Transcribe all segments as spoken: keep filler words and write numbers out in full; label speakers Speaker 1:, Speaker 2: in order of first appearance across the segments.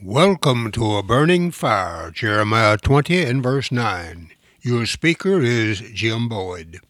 Speaker 1: Welcome to a burning fire, Jeremiah twenty and verse nine. Your speaker is Jim Boyd.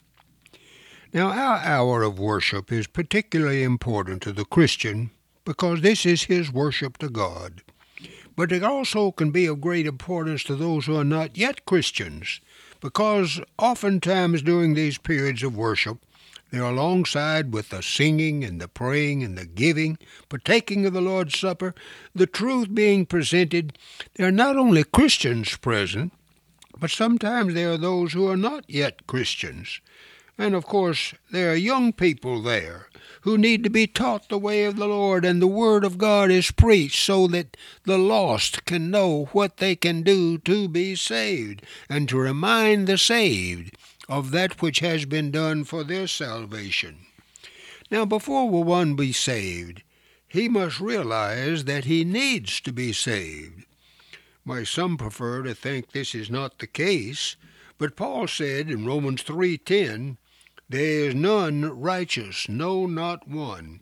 Speaker 1: Now, our hour of worship is particularly important to the Christian because this is his worship to God. But it also can be of great importance to those who are not yet Christians, because oftentimes during these periods of worship, they're alongside with the singing and the praying and the giving, partaking of the Lord's Supper, the truth being presented. There are not only Christians present, but sometimes there are those who are not yet Christians. And of course, there are young people there who need to be taught the way of the Lord, and the Word of God is preached so that the lost can know what they can do to be saved, and to remind the saved of that which has been done for their salvation. Now, before one be saved, he must realize that he needs to be saved. Why, some prefer to think this is not the case, but Paul said in Romans three ten, "There is none righteous, no, not one."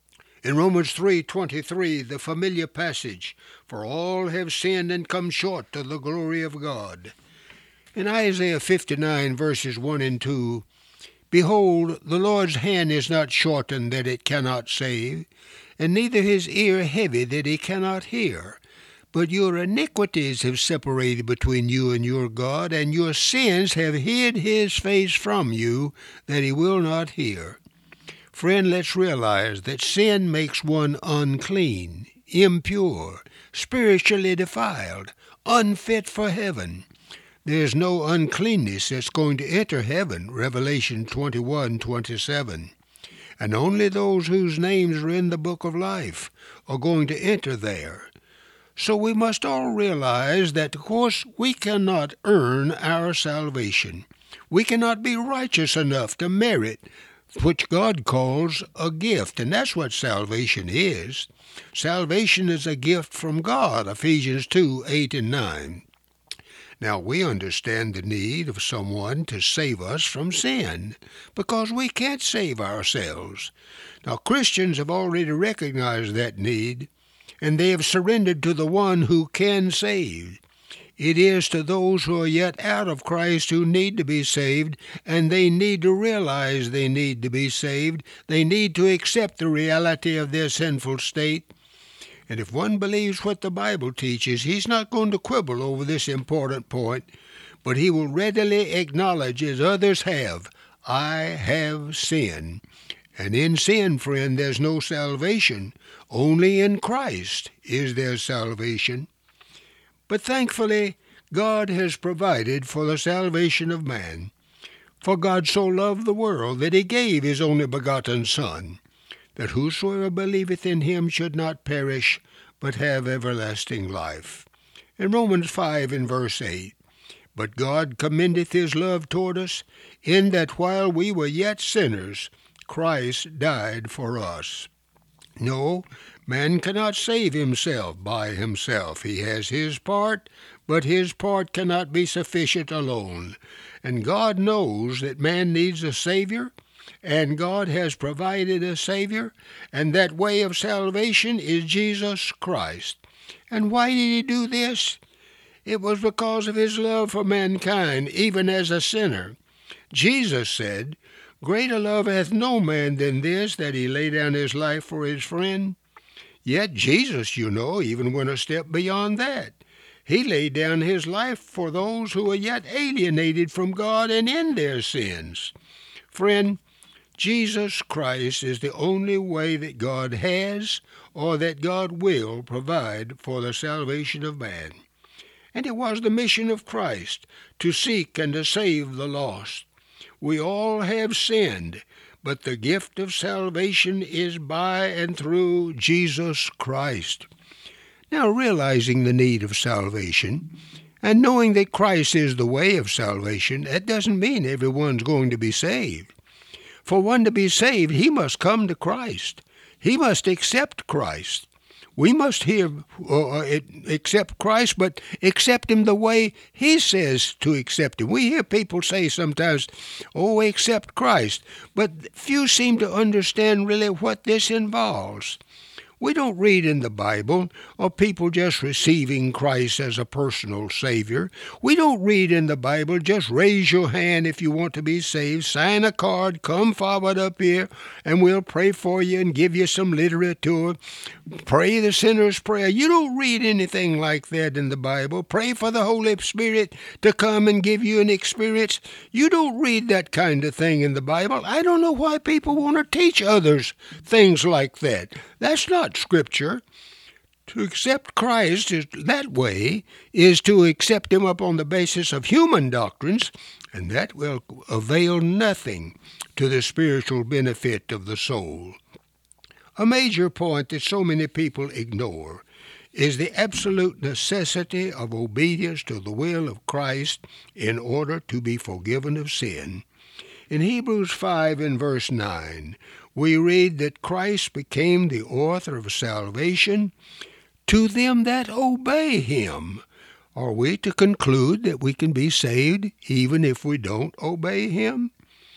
Speaker 1: In Romans three twenty-three, the familiar passage, "For all have sinned and come short of the glory of God." In Isaiah fifty-nine, verses one and two, "Behold, the Lord's hand is not shortened that it cannot save, and neither his ear heavy that he cannot hear. But your iniquities have separated between you and your God, and your sins have hid his face from you, that he will not hear." Friend, let's realize that sin makes one unclean, impure, spiritually defiled, unfit for heaven. There's no uncleanness that's going to enter heaven, Revelation twenty-one twenty-seven. And only those whose names are in the book of life are going to enter there. So we must all realize that, of course, we cannot earn our salvation. We cannot be righteous enough to merit which God calls a gift, and that's what salvation is. Salvation is a gift from God, Ephesians two eight and nine. Now, we understand the need of someone to save us from sin, because we can't save ourselves. Now, Christians have already recognized that need, and they have surrendered to the one who can save. It is to those who are yet out of Christ who need to be saved, and they need to realize they need to be saved. They need to accept the reality of their sinful state. And if one believes what the Bible teaches, he's not going to quibble over this important point, but he will readily acknowledge, as others have, "I have sinned." And in sin, friend, there's no salvation. Only in Christ is there salvation. But thankfully, God has provided for the salvation of man. For God so loved the world that he gave his only begotten Son, that whosoever believeth in him should not perish, but have everlasting life. In Romans five and verse eight, "But God commendeth his love toward us, in that while we were yet sinners, Christ died for us." No, man cannot save himself by himself. He has his part, but his part cannot be sufficient alone. And God knows that man needs a Savior, and God has provided a Savior, and that way of salvation is Jesus Christ. And why did he do this? It was because of his love for mankind, even as a sinner. Jesus said, "Greater love hath no man than this, that he lay down his life for his friend." Yet Jesus, you know, even went a step beyond that. He laid down his life for those who are yet alienated from God and in their sins. Friend, Jesus Christ is the only way that God has, or that God will, provide for the salvation of man. And it was the mission of Christ to seek and to save the lost. We all have sinned, but the gift of salvation is by and through Jesus Christ. Now, realizing the need of salvation, and knowing that Christ is the way of salvation, that doesn't mean everyone's going to be saved. For one to be saved, he must come to Christ. He must accept Christ. We must hear, uh, accept Christ, but accept him the way he says to accept him. We hear people say sometimes, "Oh, accept Christ," but few seem to understand really what this involves. We don't read in the Bible of people just receiving Christ as a personal Savior. We don't read in the Bible, just raise your hand if you want to be saved, sign a card, come forward up here, and we'll pray for you and give you some literature. Pray the sinner's prayer. You don't read anything like that in the Bible. Pray for the Holy Spirit to come and give you an experience. You don't read that kind of thing in the Bible. I don't know why people want to teach others things like that. That's not Scripture. To accept Christ is, that way is to accept him upon the basis of human doctrines, and that will avail nothing to the spiritual benefit of the soul. A major point that so many people ignore is the absolute necessity of obedience to the will of Christ in order to be forgiven of sin. In Hebrews five and verse nine, we read that Christ became the author of salvation to them that obey him. Are we to conclude that we can be saved even if we don't obey him?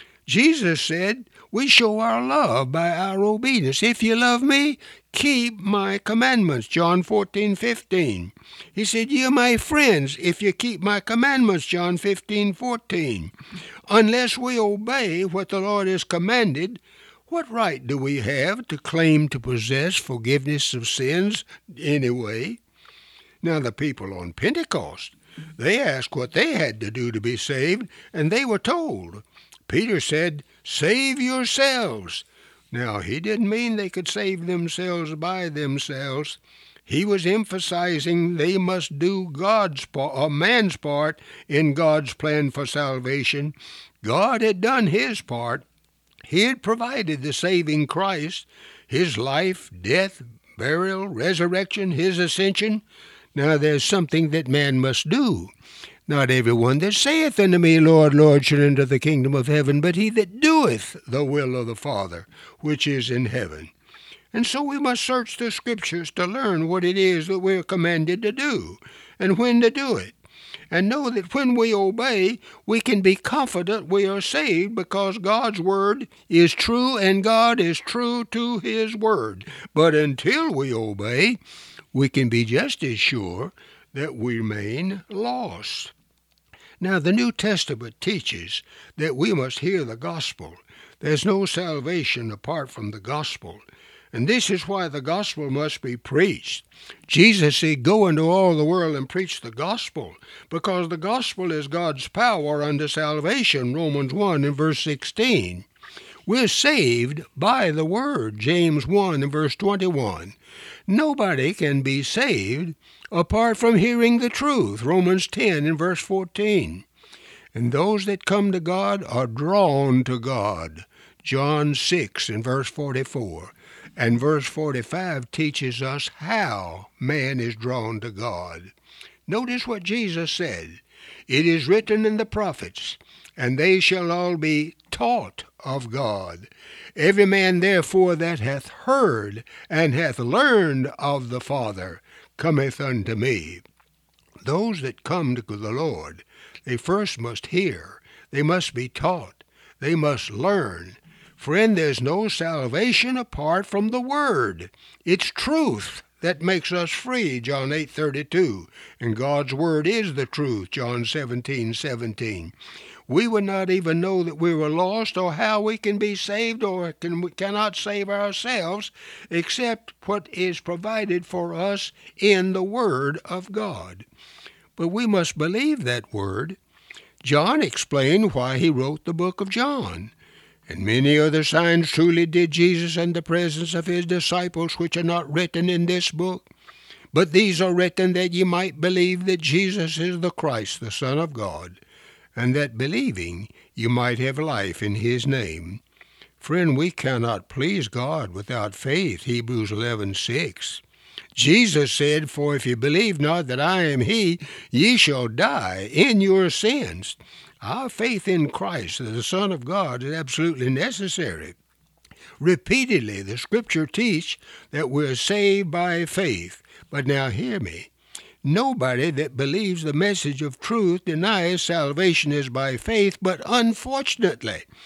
Speaker 1: Jesus said, we show our love by our obedience. If you love me, keep my commandments, John fourteen fifteen. He said, you're my friends if you keep my commandments, John fifteen fourteen. Unless we obey what the Lord has commanded, what right do we have to claim to possess forgiveness of sins anyway? Now, the people on Pentecost, they asked what they had to do to be saved, and they were told. Peter said, save yourselves. Now, he didn't mean they could save themselves by themselves. He was emphasizing they must do God's part, or man's part in God's plan for salvation. God had done his part. He had provided the saving Christ, his life, death, burial, resurrection, his ascension. Now there's something that man must do. Not everyone that saith unto me, Lord, Lord, shall enter the kingdom of heaven, but he that doeth the will of the Father, which is in heaven. And so we must search the Scriptures to learn what it is that we're commanded to do, and when to do it. And know that when we obey, we can be confident we are saved because God's Word is true and God is true to His Word. But until we obey, we can be just as sure that we remain lost. Now, the New Testament teaches that we must hear the gospel. There's no salvation apart from the gospel. And this is why the gospel must be preached. Jesus said, go into all the world and preach the gospel, because the gospel is God's power unto salvation, Romans one and verse sixteen. We're saved by the word, James one and verse twenty-one. Nobody can be saved apart from hearing the truth, Romans ten and verse fourteen. And those that come to God are drawn to God, John six and verse forty-four. And verse forty-five teaches us how man is drawn to God. Notice what Jesus said. It is written in the prophets, and they shall all be taught of God. Every man therefore that hath heard and hath learned of the Father cometh unto me. Those that come to the Lord, they first must hear. They must be taught. They must learn. Friend, there's no salvation apart from the Word. It's truth that makes us free, John eight thirty-two. And God's Word is the truth, John seventeen seventeen. We would not even know that we were lost or how we can be saved or can, we cannot save ourselves except what is provided for us in the Word of God. But we must believe that Word. John explained why he wrote the book of John. And many other signs truly did Jesus in the presence of his disciples, which are not written in this book. But these are written that ye might believe that Jesus is the Christ, the Son of God, and that believing you might have life in his name. Friend, we cannot please God without faith, Hebrews eleven six. Jesus said, for if you believe not that I am he, ye shall die in your sins. Our faith in Christ, the Son of God, is absolutely necessary. Repeatedly, the Scripture teach that we're saved by faith. But now hear me. Nobody that believes the message of truth denies salvation is by faith, but unfortunately,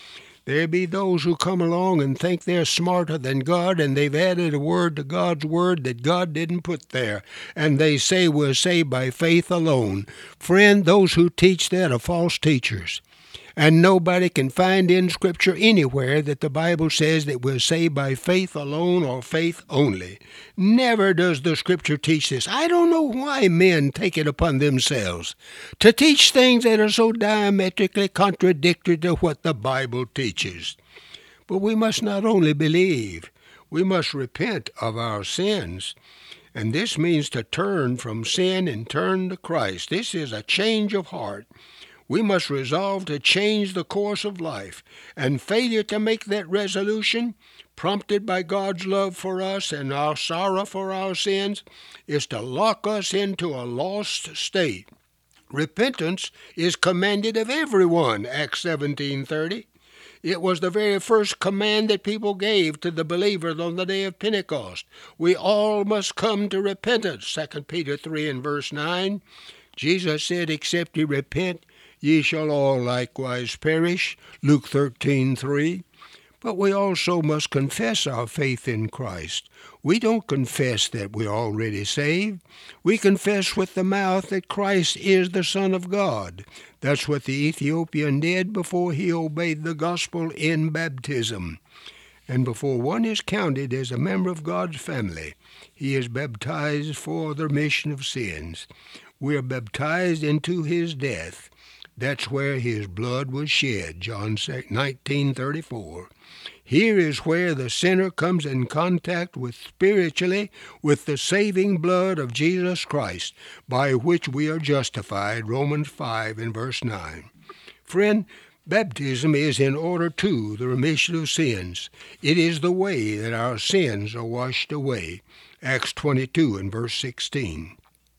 Speaker 1: There be those who come along and think they're smarter than God, and they've added a word to God's word that God didn't put there. And they say we're saved by faith alone. Friend, those who teach that are false teachers. And nobody can find in Scripture anywhere that the Bible says that we're saved by faith alone or faith only. Never does the Scripture teach this. I don't know why men take it upon themselves to teach things that are so diametrically contradictory to what the Bible teaches. But we must not only believe, we must repent of our sins. And this means to turn from sin and turn to Christ. This is a change of heart. We must resolve to change the course of life, and failure to make that resolution, prompted by God's love for us and our sorrow for our sins, is to lock us into a lost state. Repentance is commanded of everyone, Acts seventeen thirty. It was the very first command that people gave to the believers on the day of Pentecost. We all must come to repentance, Second Peter three and verse nine. Jesus said, except ye repent, ye shall all likewise perish, Luke thirteen three. But we also must confess our faith in Christ. We don't confess that we're already saved. We confess with the mouth that Christ is the Son of God. That's what the Ethiopian did before he obeyed the gospel in baptism. And before one is counted as a member of God's family, he is baptized for the remission of sins. We are baptized into his death. That's where his blood was shed, John nineteen thirty-four. Here is where the sinner comes in contact with spiritually with the saving blood of Jesus Christ, by which we are justified, Romans five and verse nine. Friend, baptism is in order to the remission of sins. It is the way that our sins are washed away, Acts twenty-two and verse sixteen.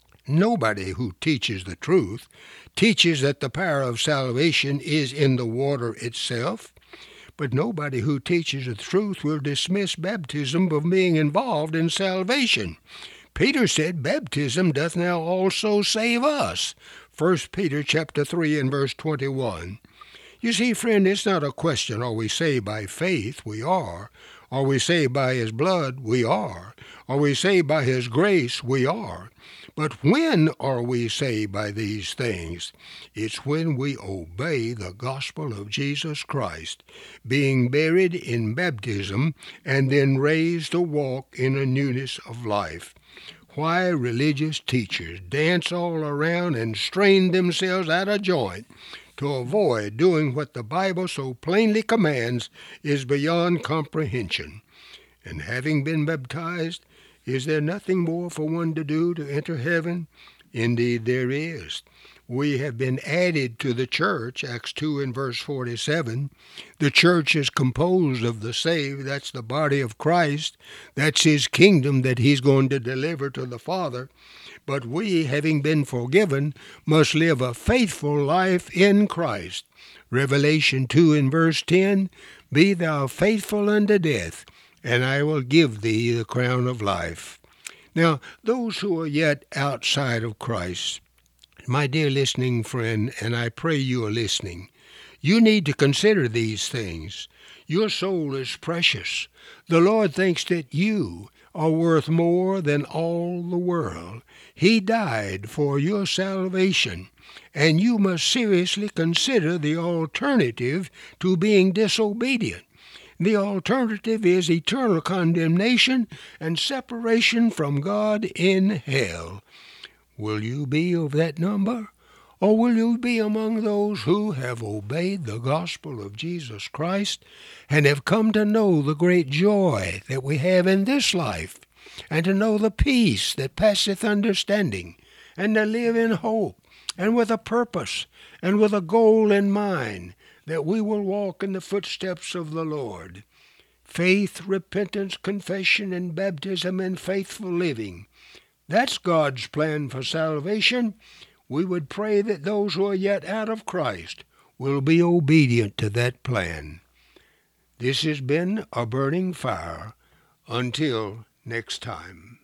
Speaker 1: Nobody who teaches the truth teaches that the power of salvation is in the water itself, but nobody who teaches the truth will dismiss baptism from being involved in salvation. Peter said, baptism doth now also save us, First Peter chapter three and verse twenty-one. You see, friend, it's not a question, are we saved by faith? We are. Are we saved by his blood? We are. Are we saved by his grace? We are. But when are we saved by these things? It's when we obey the gospel of Jesus Christ, being buried in baptism and then raised to walk in a newness of life. Why religious teachers dance all around and strain themselves out of joint to avoid doing what the Bible so plainly commands is beyond comprehension. And having been baptized, is there nothing more for one to do to enter heaven? Indeed there is. We have been added to the church, Acts two and verse forty-seven. The church is composed of the saved. That's the body of Christ. That's his kingdom that he's going to deliver to the Father. But we, having been forgiven, must live a faithful life in Christ. Revelation two and verse ten, be thou faithful unto death, and I will give thee the crown of life. Now, those who are yet outside of Christ, my dear listening friend, and I pray you are listening, you need to consider these things. Your soul is precious. The Lord thinks that you are worth more than all the world. He died for your salvation, and you must seriously consider the alternative to being disobedient. The alternative is eternal condemnation and separation from God in hell. Will you be of that number? Or will you be among those who have obeyed the gospel of Jesus Christ and have come to know the great joy that we have in this life, and to know the peace that passeth understanding, and to live in hope and with a purpose and with a goal in mind, that we will walk in the footsteps of the Lord? Faith, repentance, confession, and baptism, and faithful living. That's God's plan for salvation. We would pray that those who are yet out of Christ will be obedient to that plan. This has been A Burning Fire. Until next time.